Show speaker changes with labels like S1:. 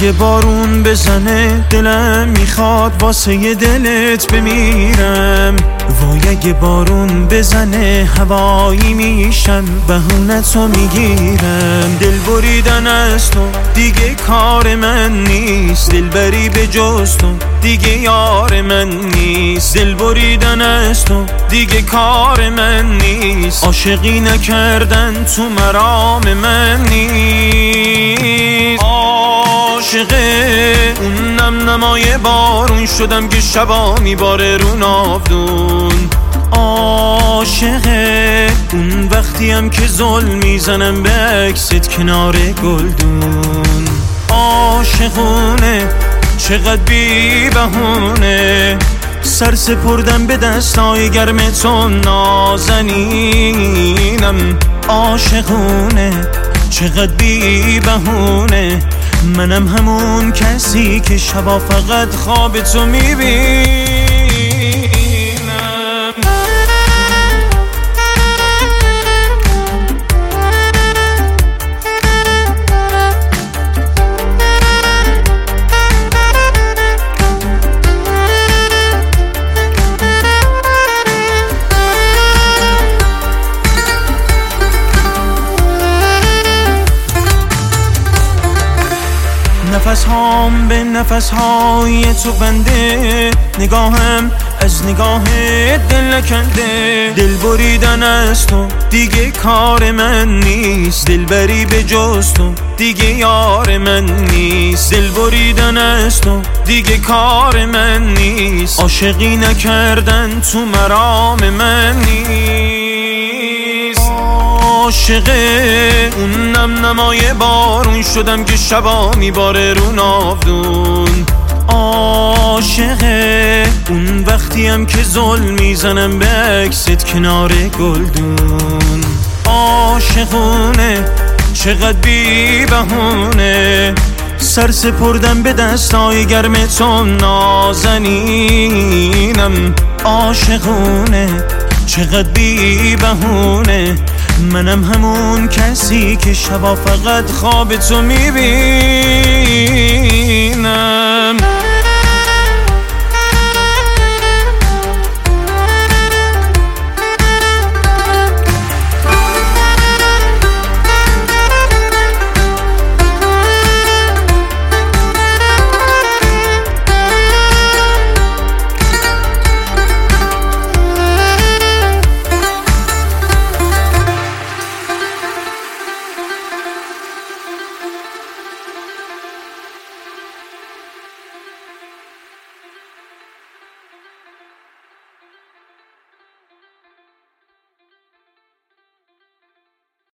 S1: اگه بارون بزنه دلم میخواد واسه دلت بمیرم. وای اگه بارون بزنه هوایی میشم بهونتو میگیرم. دل بریدن از تو دیگه کار من نیست، دلبری به جز تو دیگه یار من نیست. دل بریدن از تو دیگه کار من نیست، عاشقی نکردن تو مرام من نیست. عاشقه اون نم نمای بارون شدم که شبا میباره رو ناودون. عاشقه اون وقتیم که ظلم میزنم به عکست کنار گلدون. عاشقونه چقدر بی بهونه، سر سپردم به دستای گرم تو نازنینم. عاشقونه چقدر بی بهونه، منم همون کسی که شبا فقط خواب تو میبینم. نفس هام به نفس های تو بنده، نگاهم از نگاه دل نکنده. دل بریدن از تو دیگه کار من نیست، دلبری به جز تو دیگه یار من نیست. دل بریدن از تو دیگه کار من نیست، عاشقی نکردن تو مرام من نیست. عاشقه اون نم نمای بارون شدم که شبا میباره رو ناودون. عاشقه اون وقتیم که ظلم میزنم به عکست کنار گلدون. عاشقونه چقدر بی بهونه، سر سپردم به دستای گرم تو نازنینم. عاشقونه چقدر بی بهونه، منم همون کسی که شبا فقط خواب تو میبینم.